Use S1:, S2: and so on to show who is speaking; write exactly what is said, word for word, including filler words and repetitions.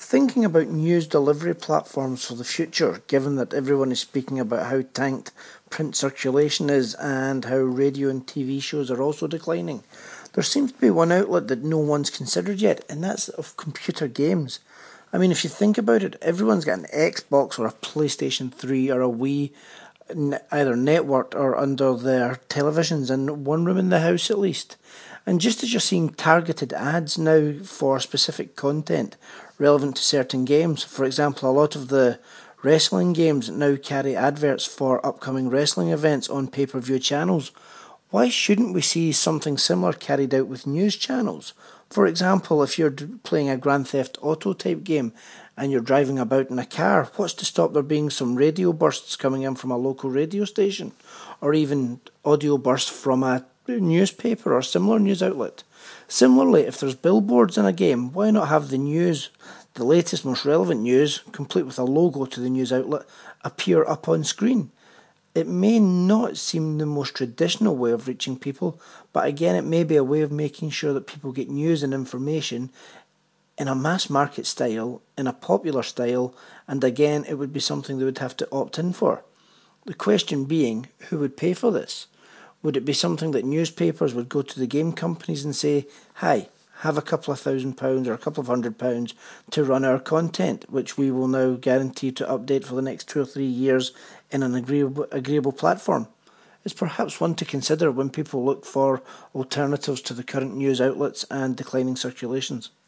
S1: Thinking about news delivery platforms for the future, given that everyone is speaking about how tanked print circulation is and how radio and T V shows are also declining, there seems to be one outlet that no one's considered yet, and that's of computer games. I mean, if you think about it, everyone's got an Xbox or a PlayStation three or a Wii, either networked or under their televisions in one room in the house at least. And just as you're seeing targeted ads now for specific content relevant to certain games, for example, a lot of the wrestling games now carry adverts for upcoming wrestling events on pay-per-view channels. Why shouldn't we see something similar carried out with news channels? For example, if you're playing a Grand Theft Auto type game and you're driving about in a car, what's to stop there being some radio bursts coming in from a local radio station, or even audio bursts from a newspaper or similar news outlet? Similarly, if there's billboards in a game, why not have the news, the latest, most relevant news, complete with a logo to the news outlet, appear up on screen? It may not seem the most traditional way of reaching people, but again, it may be a way of making sure that people get news and information in a mass market style, in a popular style, and again, it would be something they would have to opt in for. The question being, who would pay for this? Would it be something that newspapers would go to the game companies and say, hi, have a couple of thousand pounds or a couple of hundred pounds to run our content, which we will now guarantee to update for the next two or three years in an agreeable, agreeable platform? It's perhaps one to consider when people look for alternatives to the current news outlets and declining circulations.